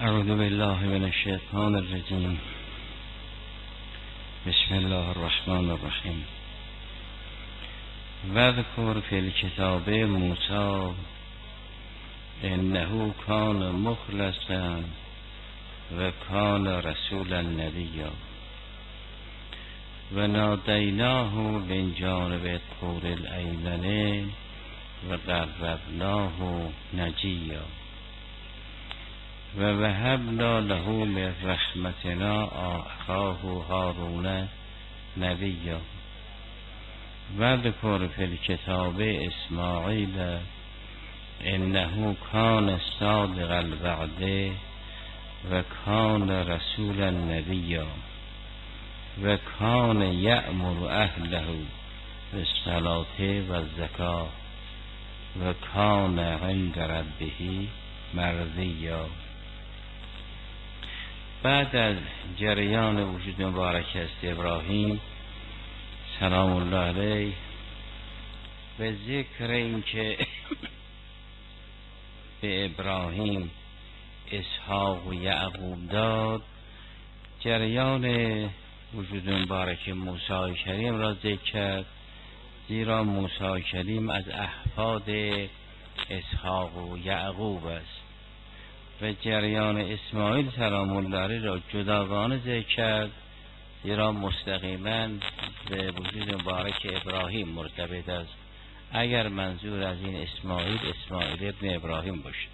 اعوذ بالله من الشیطان الرجیم. بسم الله الرحمن الرحیم. واذکر فی الکتاب موسی انه کان مخلصا و کان رسولا نبیا و نادیناه من جانب الطور الایمن و قربناه نجیا و وهبنا له من رحمتنا اخاه هارون نبیا و ذکر فی الکتاب اسماعیل انه کان صادق الوعد و کان رسولا نبیا و کان یأمر اهله بالصلاة و الزکاة و کان عند ربه مرضیا. بعد از جریان وجود مبارک است ابراهیم سلام الله علیه به ذکر این که به ابراهیم اسحاق و یعقوب داد، جریان وجود مبارک موسی کریم را ذکر کرد، زیرا موسی کریم از احفاد اسحاق و یعقوب است و جریان اسماعیل سلام الله علیه را جداگانه ذکر کرد، زیرا مستقیما به وجود مبارک ابراهیم مرتبط است، اگر منظور از این اسماعیل ابن ابراهیم باشد.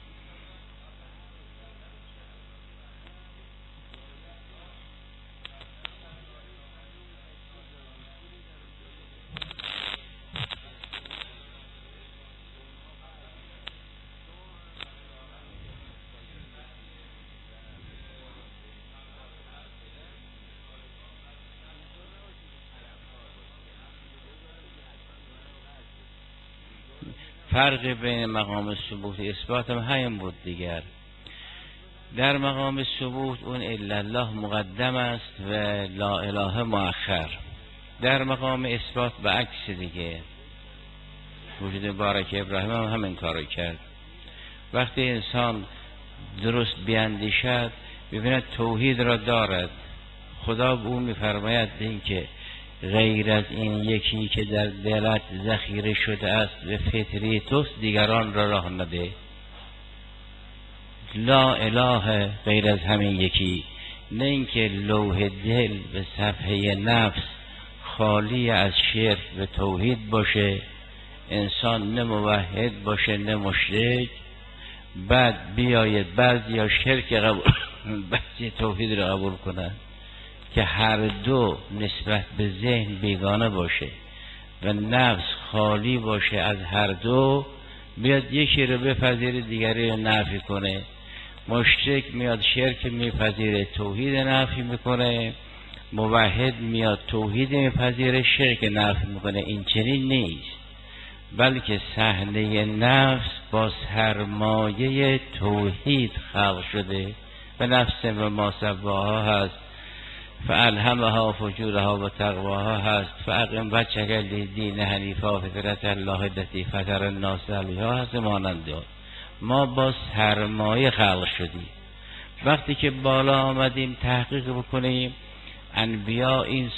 فرق بین مقام ثبوت و اثبات هم همین بود دیگر. در مقام ثبوت اون الا الله مقدم است و لا اله مؤخر. در مقام اثبات به عکس دیگه. وجود مبارک ابراهیم هم همین کارو کرد. وقتی انسان درست بیاندیشد ببیند توحید را دارد، خدا به او میفرماید این که غیر از این یکی که در دلت ذخیره شده است به فطری توست دیگران را راه نده. لا اله غیر از همین یکی، نه اینکه لوح دل به صفحه نفس خالی از شرک به توحید باشه، انسان نه موحد باشه نه مشرک، بعد بیاید بعضی یا شرک قبول بعضی توحید را قبول کنند که هر دو نسبت به ذهن بیگانه باشه و نفس خالی باشه از هر دو، بیاد یکی رو بپذیره دیگری رو نفی کنه. مشرک میاد شرک میپذیره توحید نفی میکنه، موحد میاد توحید میپذیره شرک نفی میکنه. این چنین نیست، بلکه صحنه نفس با سرمایه توحید خلق شده و نفس و ما سواها هست فالهمها فجورها و تقواها هست فاقم وجهک للدین حنیفا فطرت الله التی فطر الناس علیها هست. مانند ما با سرمایه خلق شدیم. وقتی که بالا آمدیم تحقیق بکنیم، انبیا این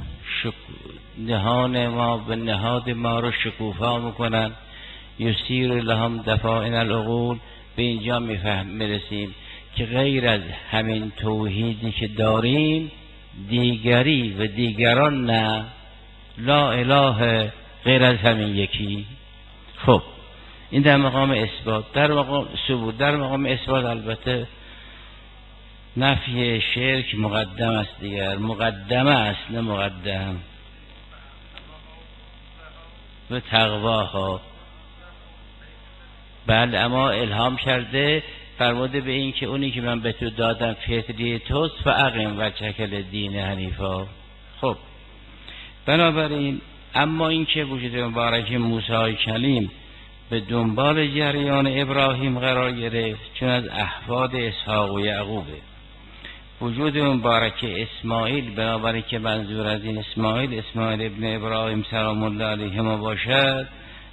نهان ما به نهاد ما رو شکوفا میکنن، یسیر لهم دفائن العقول. به اینجا میرسیم که غیر از همین توحیدی که داریم دیگری و دیگران نه، لا اله غیر از همین یکی. خب این در مقام اثبات. در مقام ثبوت، در مقام اثبات البته نفی شرک مقدم است دیگر، مقدمه است نه مقدم. و تقواها بله، اما الهام کرده فرموده به این که اونی که من به تو دادم فطری توست فاقم وجهک للدین حنیفا. خب بنابراین اما این که وجود مبارک موسی کلیم به دنبال جریان ابراهیم قرار گرفت، چون از احفاد اسحاق و یعقوبه. وجود مبارک اسماعیل، بنابراین که منظور از این اسماعیل ابن ابراهیم سلام الله علیه ما باشد،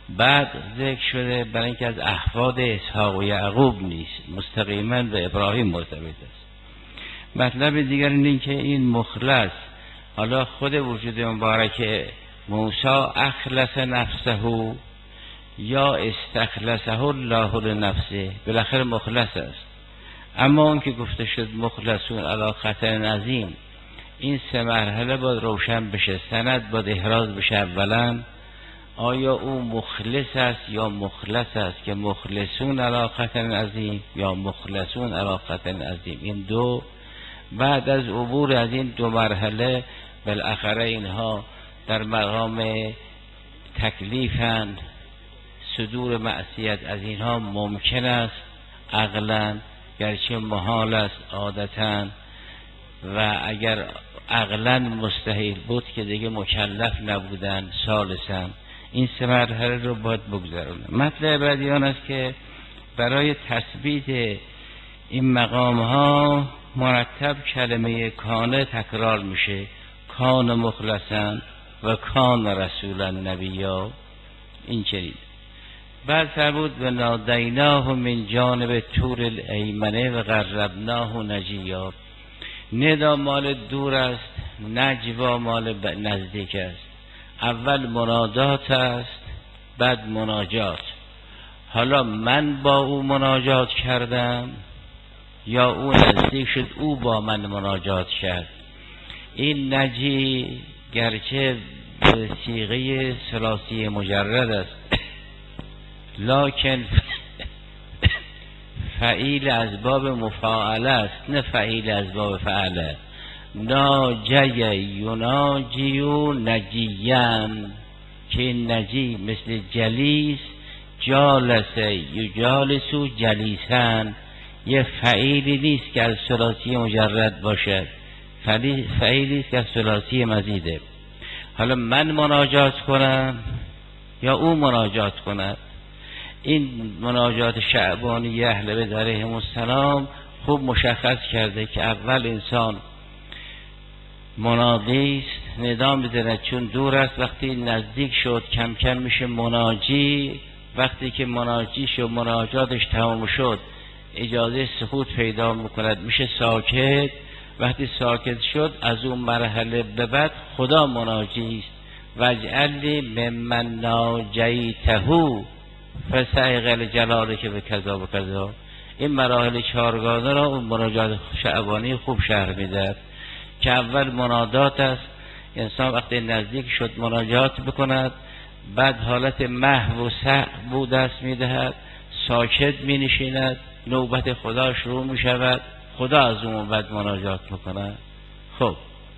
بعد ذکر شده برای اینکه از احفاد اسحاق و یعقوب نیست، مستقیما به ابراهیم مرتبط است. مطلب دیگر این که این مخلص، حالا خود وجود مبارک موسی اخلص نفسه یا استخلصه الله لنفسه، بالاخره مخلص است. اما اون که گفته شد مخلصون علی خطر عظیم، این سه مرحله باید روشن بشه، سند باید احراز بشه. اولا آیا او مخلص است یا مخلص است، که مخلصون علی خطر عظیم یا مخلصون علی خطر عظیم، این دو. بعد از عبور از این دو مرحله بالاخره اینها در مقام تکلیفند، صدور معصیت از اینها ممکن است عقلا، گرچه محال است عادتا، و اگر عقلا مستحیل بود که دیگه مکلف نبودن ثالثا. این سه مرحله رو باید بگذرونه. مطلب بعدی آن است که برای تثبیت این مقام ها مرتب کلمه کان تکرار میشه، کان مخلصا و کان رسولا نبیا. این چنین. بعد فرمود و نادیناه من جانب طور الایمنه و قربناه نجیا. ندا مال دور است، نجوا مال نزدیک است. اول منادات است، بعد مناجات. حالا من با او مناجات کردم یا او نزدیک شد او با من مناجات کرد. این نجی گرچه به صیغه ثلاثی مجرد است، لکن فعیل از باب مفاعله است، نه فعیل از باب فعله. ناجی یناجی و نجیان، که نجی مثل جلیس، جالس یجالس و جلیسن، یه فعیلی نیست که از ثلاثی مجرد باشد، فعیلی است که از ثلاثی مزیده. حالا من مناجات کنم یا او مناجات کند. این مناجات شعبانی اهل بیت علیهم السلام خوب مشخص کرده که اول انسان منادی است، ندا میزند چون دور است، وقتی نزدیک شد کم کم میشه مناجی، وقتی که مناجی شد مناجاتش تمام شد اجازه سکوت پیدا میکند میشه ساکت، وقتی ساکت شد از اون مرحله به بعد خدا مناجی است. واجعل ممن ناجیته فسائق جلاله که به کذا و کذا. این مراحل چهارگانه را اون مناجات شعبانی خوب شرح میده که اول منادات است، انسان وقتی نزدیک شد مناجات بکند، بعد حالت محو و سهو دست میدهد، ساکت می نشیند، نوبت خدا شروع می شود، خدا از اون بعد مناجات میکند. خب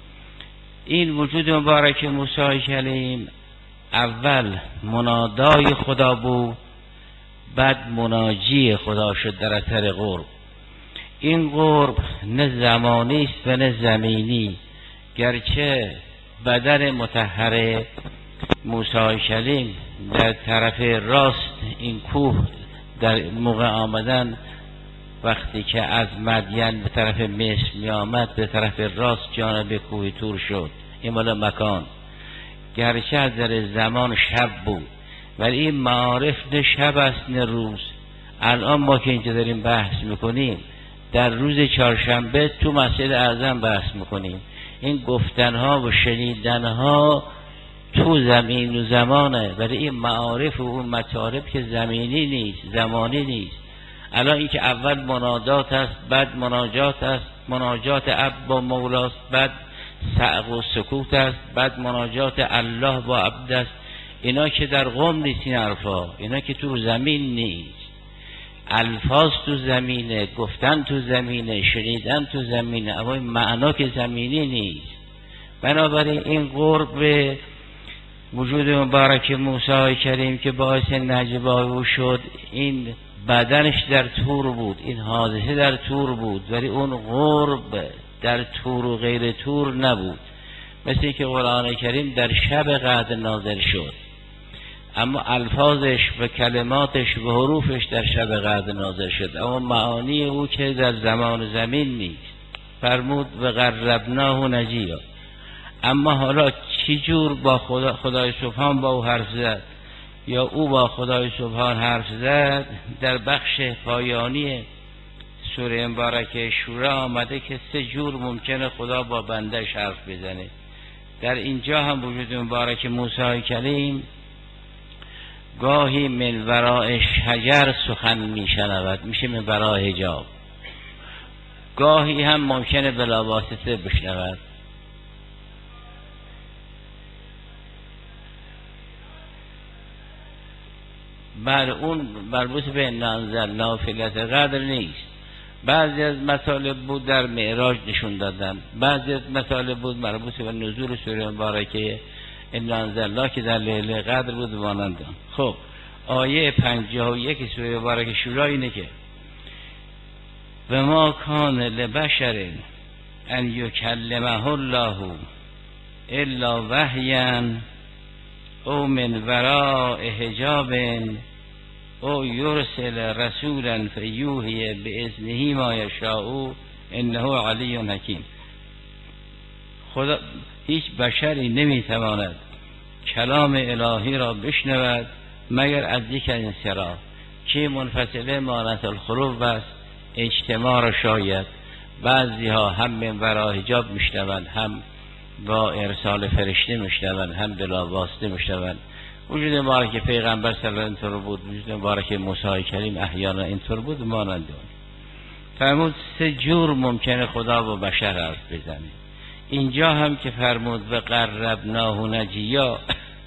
این وجود مبارک موسی کلیم اول منادای خدا بود، بعد مناجی خدا شد در اثر قرب. این قرب نه زمانی است و نه زمینی، گرچه بدن مطهر موسی کلیم در طرف راست این کوه در موقع آمدن، وقتی که از مدین به طرف مصر می آمد به طرف راست جانب کوه طور شد. این مال مکان، گرچه از در زمان شب بود ولی این معارف نه شب است نه روز. الان ما که اینجا داریم بحث میکنیم در روز چهارشنبه تو مسجد اعظم بحث میکنیم. این گفتنها و شنیدنها تو زمین و زمانه، ولی این معارف و اون مطالب که زمینی نیست زمانی نیست. الان این که اول منادات است، بعد مناجات است، مناجات عبد با مولاست، بعد سعق و سکوت است، بعد مناجات الله با عبد است. اینا که در قم نیست، این حرفا اینا که تو زمین نیست. الفاظ تو زمینه، گفتن تو زمینه، شنیدن تو زمینه، اما این معنا که زمینی نیست. بنابراین این قرب وجود مبارک موسی کریم که باعث نجوا او شد، این بدنش در تور بود، این حادثه در تور بود، ولی اون قرب در تور و غیر تور نبود. مثل که قرآن کریم در شب قدر نازل شد، اما الفاظش و کلماتش و حروفش در شب قدر نازل شد، اما معانی او که در زمان و زمین نیست. فرمود و قربناه نجیا. اما حالا چی جور با خدای سبحان با او حرف زد یا او با خدای سبحان حرف زد. در بخش پایانی سوره مبارکه شورا آمده که 3 جور ممکنه خدا با بندش حرف بزنه. در اینجا هم وجود مبارک موسی کلیم گاهی من وراء شجر سخن میشنود، میشه من وراء حجاب، گاهی هم ممکنه بلا واسطه بشنود. بر اون مربوط به انزلنا فی لیلة القدر نیست. بعضی از مطالب بود در معراج نشون دادن، بعضی از مطالب بود مربوط به نزول سوره مبارکه ان انزلنا که در لیله قدر بود مانند. خب آیه 51 سوره مبارکه شورا اینه که و ما کان لبشر ان یکلمه الله الا وحیا او من وراء حجاب او یرسل رسولا فیوحی باذنه ما یشاء انه علی حکیم. خدا هیچ بشری نمیتواند کلام الهی را بشنود مگر از یک انصراف که منفصله مانت الخروف است، اجتماع را شاید بعضی ها هم من وراء حجاب میشنوند، هم با ارسال فرشته میشنوند، هم بلا واسطه میشنوند. وجود مبارک پیغمبر صلی الله علیه و اینطور بود، وجود مبارک موسی کلیم احیانا اینطور بود مانند اون. فرمود 3 جور ممکنه خدا با بشر حرف بزنه. اینجا هم که فرمود و قربناه نجیا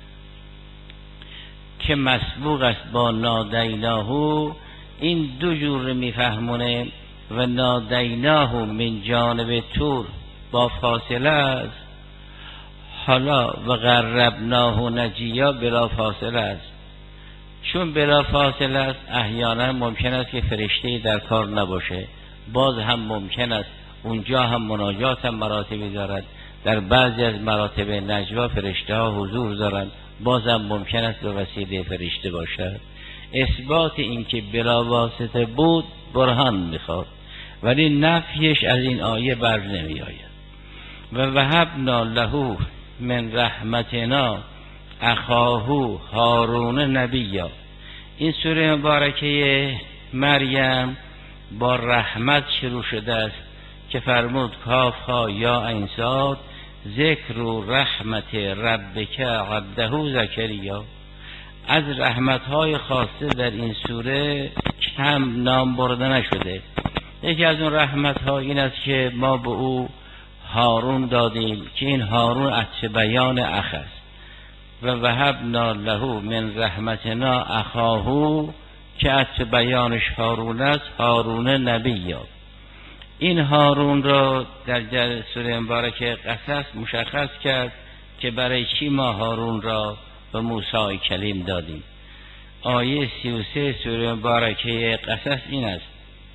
که مسبوق است با نادیناه، این 2 جور میفهمونه. و نادیناه من جانب طور با فاصله است، حالا و قربناه نجیا بلا فاصله است. چون بلا فاصله است احیانا ممکن است که فرشته در کار نباشه، باز هم ممکن است اونجا هم مناجات هم مراتبی دارد. در بعضی از مراتب نجوا فرشته ها حضور دارند، باز هم ممکن است به وسیله فرشته باشد. اثبات این که بلا واسطه بود برهان میخواد، ولی نفیش از این آیه بر نمی آید. و وهبنا له من رحمتنا اخاه هارون نبیا. این سوره مبارکه مریم با رحمت شروع شده است که فرمود کاف ها یا عین صاد ذکر رحمت ربک عبده زکریا. از رحمت‌های خاصه در این سوره کم نام برده نشده. یکی از اون رحمت‌ها این است که ما به او هارون دادیم که این هارون عطف بیان اخ است. و وهبنا له من رحمتنا اخاه که عطف بیانش هارون است، هارون نبی. این هارون را در سوره مبارکه قصص مشخص کرد که برای چی ما هارون را به موسی کلیم دادیم. آیه 33 سوره مبارکه قصص این است،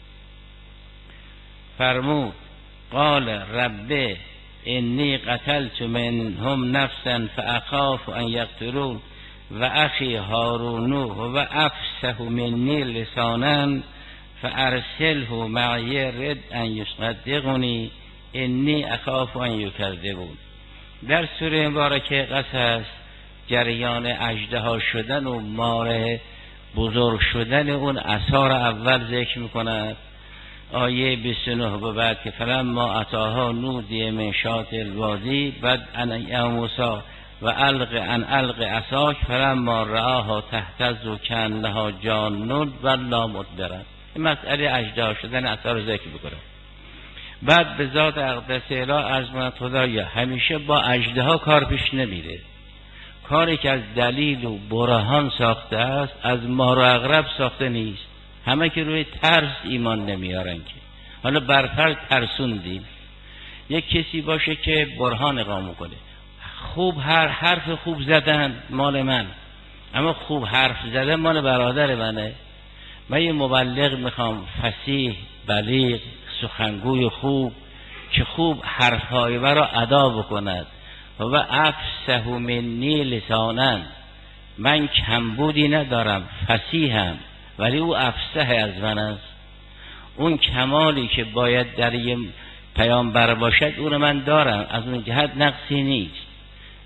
فرمود قال رب انی قتلت منهم نفسا فاخاف ان یقتلون و اخی هارون و افصح منی لسانا فارسله معی رد ان یصدقنی انی اخاف ان یکذبون. در سوره مبارکه قصص جریان اژدها شدن و ماره بزرگ شدن اون اثار اول ذکر میکند. آیه 29 به بعد که فلما اتاها نودی من شاطئ الوادی بعد ان یا موسی و الق عصاک فلما رآها تهتز کانها جان ولا مدبرا. این مسئله اژدها شدن اثار ذکر میکنه. بعد به ذات اقدس اله عرض کنند خدایا همیشه با اژدها کار پیش نمیره. کاری که از دلیل و برهان ساخته است از مار و عقرب ساخته نیست. همه که روی ترس ایمان نمیارن که حالا برفرض ترسوندیم یک کسی باشه که برهان اقامه کنه، خوب هر حرف خوب زدن مال من، اما خوب حرف زدن مال برادر منه. من یه مبلغ میخوام فصیح بلیغ سخنگوی خوب که خوب حرفهای را ادا بکند. و افصح منی لسانا، من کمبودی ندارم، فصیحم، ولی او افصح از من است. اون کمالی که باید در یه پیامبر باشد اون من دارم، از اون جهت نقصی نیست.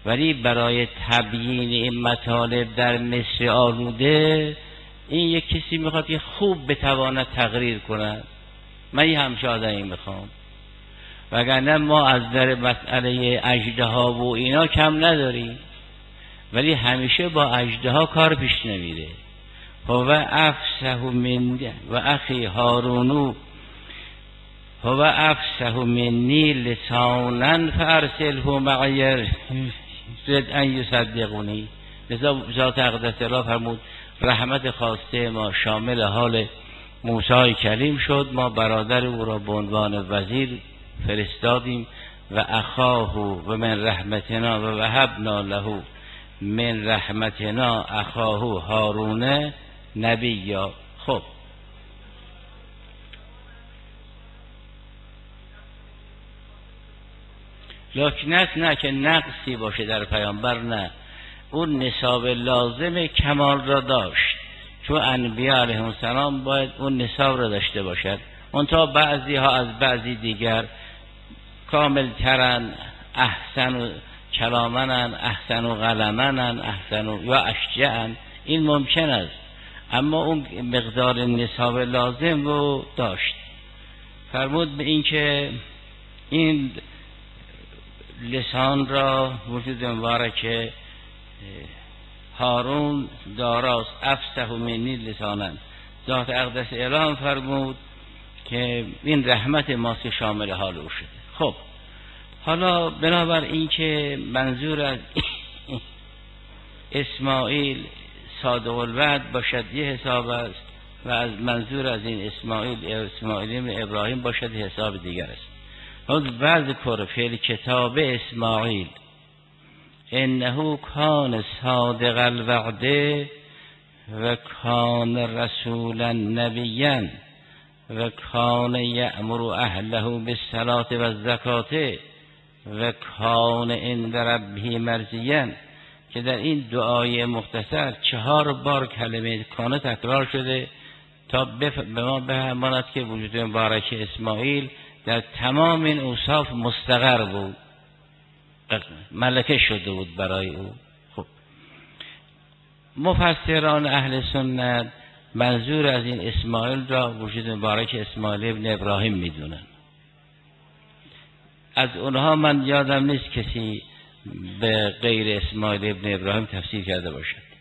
ولی برای تبیین این مطالب در مصر آلوده این یک کسی میخواد که خوب بتواند تقریر کند. من یه همچه آدمی میخوام، وگرنه ما از در مسئله اژدها و اینا کم نداریم، ولی همیشه با اژدها کار پیش نمیره. هو افصح من و اخی هارونو هو افصح منی لسانا فارسله معی زد ان یصدقونی. لذا ذات اقدس الله فرمود رحمت خواسته ما شامل حال موسی کلیم شد. ما برادر او را به عنوان وزیر فرستادیم و اخاه و من رحمتنا و وهبنا له من رحمتنا اخاه هارون نبیا. خب لکنت نه که نقصی باشه در پیامبر، نه، اون نصاب لازم کمال را داشت، چون انبیاء علیهم السلام باید اون نصاب را داشته باشد. منتها بعضی ها از بعضی دیگر کامل ترن، احسن کلامنن، احسن قلمنن، احسن یا اشجعن، این ممکن است، اما اون مقدار نصاب لازم رو داشت. فرمود به این که این لسان را وجود مبارک هارون داراست. افصح منی لسانن. ذات اقدس اعلام فرمود که این رحمت ماست که شامل حال او شده. خب حالا بنابر این که منظور از اسماعیل صادق الوعد باشد یه حساب است و از منظور از این اسماعیل ابن ابراهیم باشد حساب دیگر است. وذکر فی الکتاب اسماعیل انه کان صادق الوعد و کان رسولا نبیا و کان یأمر اهله بالصلاة و الزکاة و کان عند ربه مرضیا، که در این دعای مختصر 4 بار کلمه کان تکرار شده تا به ما بفهماند که وجود مبارک اسماعیل در تمام این اوصاف مستقر بود، ملکه شده بود برای او. خب مفسران اهل سنت منظور از این اسماعیل را وجود مبارک اسماعیل ابن ابراهیم میدونن. از اونها من یادم نیست کسی به غیر اسماعیل ابن ابراهیم تفسیر کرده باشد.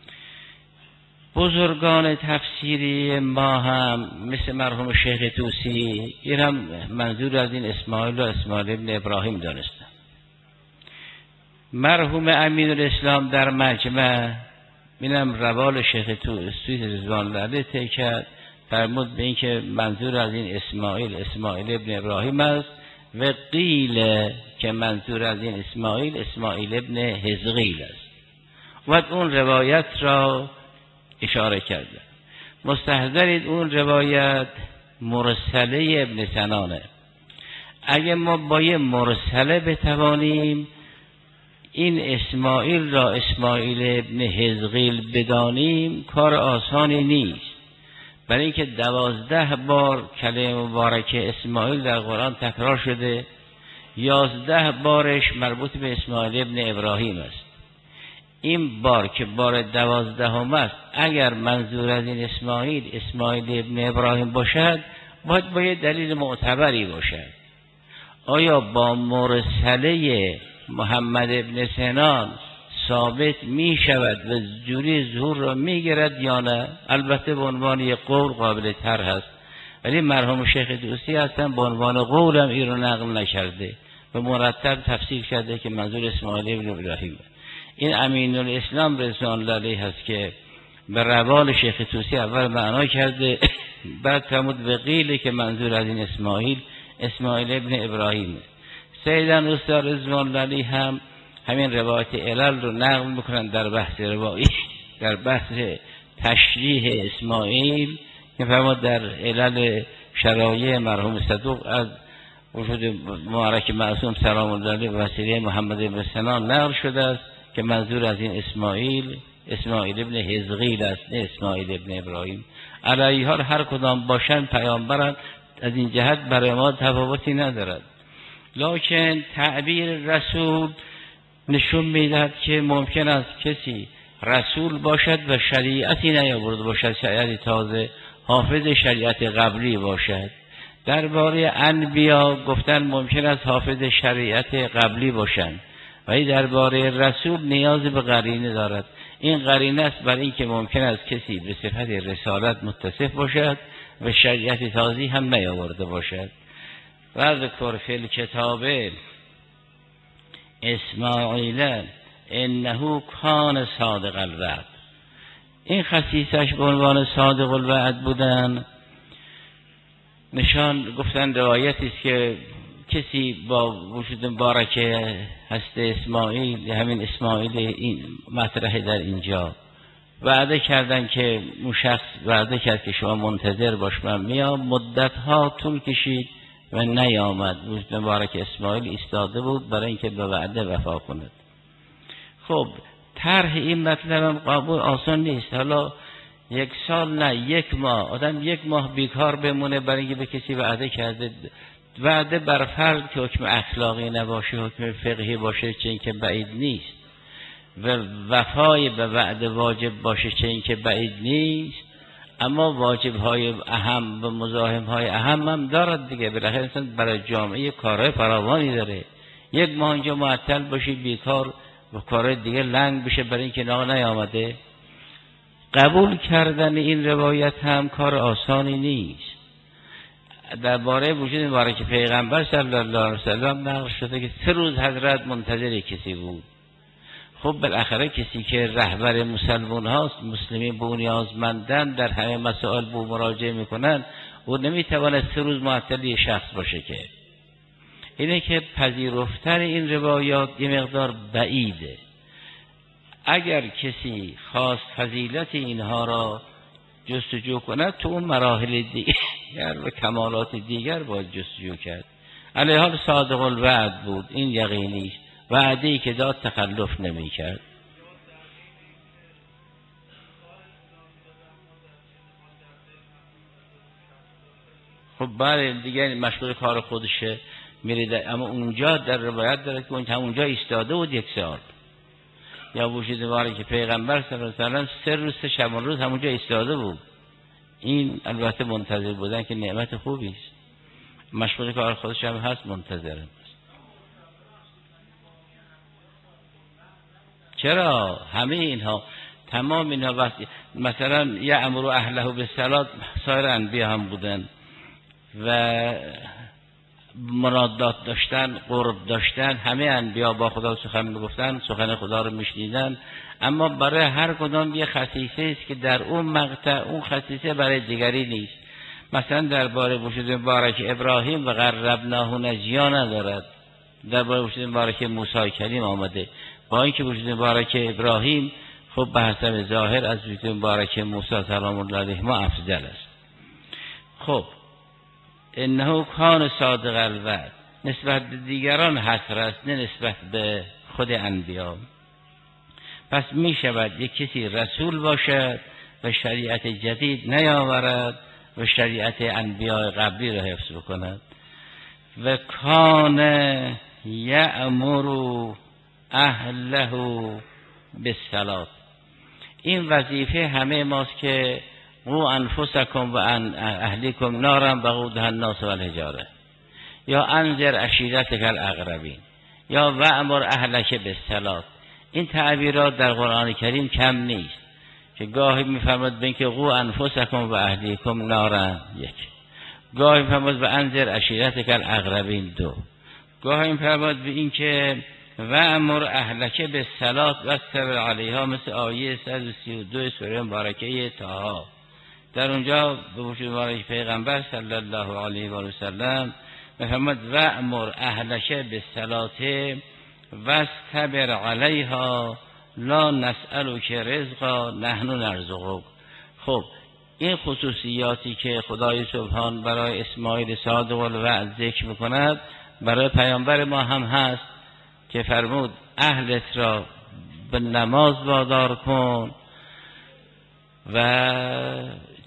بزرگان تفسیری ما هم مثل مرحوم شیخ طوسی این هم منظور از این اسماعیل را اسماعیل ابن ابراهیم دانستن. مرحوم امین الاسلام در مجمع اینم روال شیخ طوسی رضوان الله علیه طی کرد، فرمود به این که منظور از این اسماعیل ابن ابراهیم است و قیل که منظور از این اسماعیل ابن حزقیل است. و اون روایت را اشاره کرده. مستحضرید اون روایت مرسله ابن سنانه. اگه ما با یه مرسله بتوانیم این اسماعیل را اسماعیل ابن حزقیل بدانیم کار آسانی نیست، برای اینکه 12 بار کلمه مبارک اسماعیل در قرآن تکرار شده، 11 بارش مربوط به اسماعیل ابن ابراهیم است. این بار که بار 12 است، اگر منظور از این اسماعیل ابن ابراهیم باشد باید با یه دلیل معتبری باشد. آیا با مرسله محمد ابن سنان ثابت می شود و جوری ظهور را می گیرد یا نه؟ البته به عنوان یک قول قابل طرح هست، ولی مرحوم شیخ طوسی هستن به عنوان قول هم این رو نقل نکرده و مرتب تفسیر کرده که منظور اسماعیل ابن ابراهیم. این امین الاسلام رضوان الله علیه هست که به روال شیخ طوسی اول معنا کرده، بعد فرمود به قیل که منظور از این اسماعیل ابن ابراهیم. سیدن استاد رضوان الله علیه هم همین روایت علل رو نقل میکنن در بحث روایی، در بحث تشریح اسماعیل که فرمود در علل شرایع مرحوم صدوق از وجود مبارک معصوم سلام الله علیه و وسیله محمد ابن سنان نقل شده است که منظور از این اسماعیل ابن حزقیل است، نه اسماعیل ابن ابراهیم. علیه حال هر کدام باشن پیامبران از این جهت برای ما تفاوتی ندارد، لکن تعبیر رسول نشون میدهد که ممکن است کسی رسول باشد و شریعتی نیاورده باشد، شریعت تازه، حافظ شریعت قبلی باشد. درباره انبیا گفتن ممکن است حافظ شریعت قبلی باشند، ولی درباره رسول نیاز به قرینه دارد. این قرینه است برای اینکه ممکن است کسی به صفت رسالت متصف باشد و شریعت تازه هم نیاورده باشد. و ذکر فی الکتاب اسماعیل انه کان صادق الوعد. این خصیصش به عنوان صادق الوعد بودن نشان گفتن روایتی است که کسی با وجود مبارکه هست اسماعیل، همین اسماعیل این مطرح در اینجا، وعده کردن که اون شخص وعده کرد که شما منتظر باش من میام. مدتها طول کشید و نیامد. وجود مبارک اسماعیل ایستاده بود برای اینکه به وعده وفا کند. خب طرح این مطلب هم قبول آسان نیست. حالا 1 سال نه 1 ماه، آدم 1 ماه بیکار بمونه برای اینکه به کسی وعده کرده. وعده بر فرض که حکم اخلاقی نباشه، حکم فقهی باشه، چه اینکه بعید نیست، و وفای به وعده واجب باشه، چه اینکه بعید نیست. اما واجب‌های اهم و مزاحم‌های اهم هم دارد دیگه. بالاخره انسان برای جامعه کارهای فراوانی داره. 1 ماه اینجا معطل باشی بیکار و کارهای دیگه لنگ بشه برای اینکه نیامده. قبول کردن این روایت هم کار آسانی نیست. درباره وجود مبارک پیغمبر صلی الله علیه وسلم نقل شده که 3 روز حضرت منتظر کسی بود. خب بالاخره کسی که رهبر مسلمان هاست، مسلمین به نیازمندن، در همه مسائل به مراجعه میکنن، او نمیتواند 3 روز معطل یه شخص باشه. که اینه که پذیرفتن این روایات یه مقدار بعیده. اگر کسی خواست فضیلت اینها را جستجو کند، تو اون مراحل دیگر و کمالات دیگر باید جستجو کرد. علیه حال صادق الوعد بود، این یقینی است. وعده‌ای که داد تخلف نمی کرد. خب بعد دیگه مشغول کار خودشه میره. اما اونجا در روایت داره که اونجا ایستاده بود 1 سال. یا وجود مبارک که پیغمبر صلی الله علیه و سلم 3 روز 3 شب و روز همونجا ایستاده بود. این البته منتظر بودن که نعمت خوبی است. مشغول کار خودش هم هست، منتظره. چرا همه اینها، تمام اینها وقتی مثلا یأمر اهله بالصلاة، سایر انبیا هم بودن و منادات داشتن، قرب داشتن. همه انبیا با خدا سخن میگفتن، سخن خدا رو میشنیدن. اما برای هر کدام یه خصیصه است که در اون مقطع اون خصیصه برای دیگری نیست. مثلا درباره وجود مبارک ابراهیم و قربناه نجیا ندارد. درباره وجود مبارک موسی کلیم آمده، با اینکه وجود مبارک ابراهیم خب به حسب ظاهر از وجود مبارک موسی سلام الله علیه ما افضل است. خب انه کان صادق الوعد نسبت به دیگران حصر است، نه نسبت به خود انبیا. پس می شود یک کسی رسول باشد و شریعت جدید نیاورد و شریعت انبیاء قبلی را حفظ بکند. و کان یأمر اهله بالصلاة. این وظیفه همه ماست که قو انفسکم و اهلیکم نارا وقودها الناس والحجاره، یا انذر عشیرتک الاقربین، یا وأمر اهلک بالصلاة. این تعبیرات در قرآن کریم کم نیست که گاهی میفرماد به اینکه قو انفسکم و اهلیکم نارا 1، گاهی میفرماد به انذر عشیرتک الاقربین 2، گاهی میفرماد به اینکه وأمر اهلک بالصلاة واصطبر علیها، مثل آیه 132 سوره مبارکه طه. در اونجا به وجود مبارک پیغمبر صلی الله علیه و سلم میفرماد وأمر اهلک بالصلاة واصطبر علیها لا نسألک رزقا نحن نرزقک. خب این خصوصیاتی که خدای سبحان برای اسماعیل صادق الوعد ذکر میکند برای پیامبر ما هم هست که فرمود اهلت را به نماز وادار کن و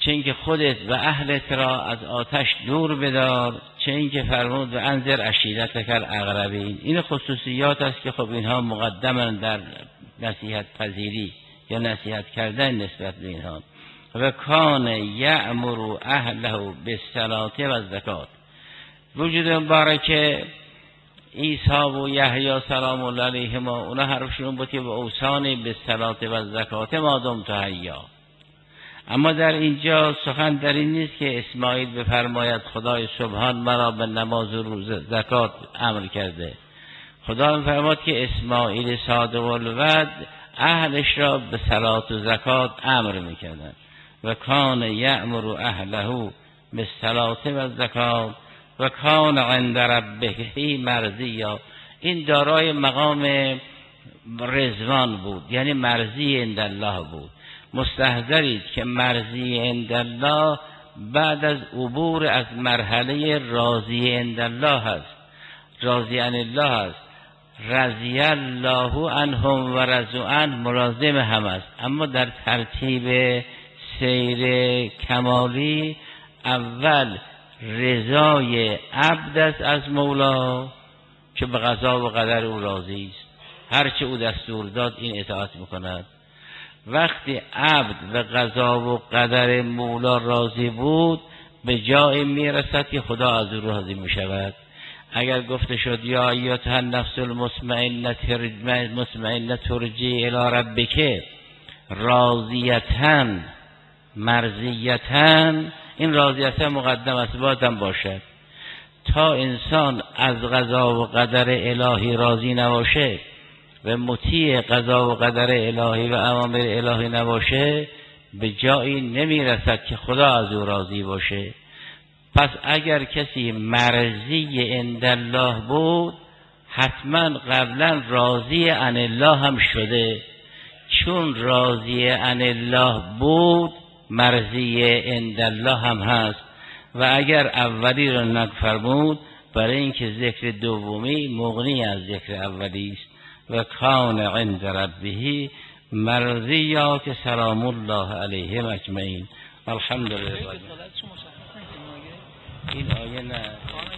چه اینکه خودت و اهلت را از آتش دور بدار، چه اینکه فرمود و انذر عشیرتک الاقربین. این خصوصیات است که خب اینها مقدمن در نصیحت پذیری یا نصیحت کردن نسبت به اینها. و کان یأمر اهله بالصلاة و الزکات. وجود مبارک عیسی و یحیی سلام الله علیهما اونا حرفشون بود که به اوصانی بالصلاة و الزکات ما دمت حیا. اما در اینجا سخن در این نیست که اسماعیل بفرماید خدای سبحان مرا به نماز و روزه زکات امر کرده. خدا می‌فرماد که اسماعیل صادق الوعد اهلش را به صلات و زکات امر می‌کردند. و کان یأمر اهله بالصلاة و الزکات و کان عند ربه مرضیا. این دارای مقام رضوان بود، یعنی مرضی عند الله بود. مستحضرید که مرضی عند الله بعد از عبور از مرحله راضی عند الله است. راضی عن الله است. رضی الله عنهم و رضوا عنه ملازم هم است، اما در ترتیب سیر کمالی اول رضای عبد است از مولا که به قضا و قدر او راضی است، هرچه او دستور داد این اطاعت میکند. وقتی عبد به قضا و قدر مولا راضی بود به جای میرسد که خدا از او راضی میشود. اگر گفته شد یا ایتها النفس المطمئنه ترجعی الی ربک راضیة مرضیة، این راضیة مقدم است، بادم باشد. تا انسان از قضا و قدر الهی راضی نباشه و مطیع قضا و قدر الهی و اوامر الهی نباشه به جایی نمیرسد که خدا از او راضی باشه. پس اگر کسی مرضی عند الله بود حتما قبلا راضی عن الله هم شده، چون راضی عن الله بود مرضی عند الله هم هست. و اگر اولی را نفرمود برای اینکه ذکر دومی مغنی از ذکر اولی است. و کان عند ربه مرضیا که سلام الله علیهم اجمعین. الحمدلله. این آیه نه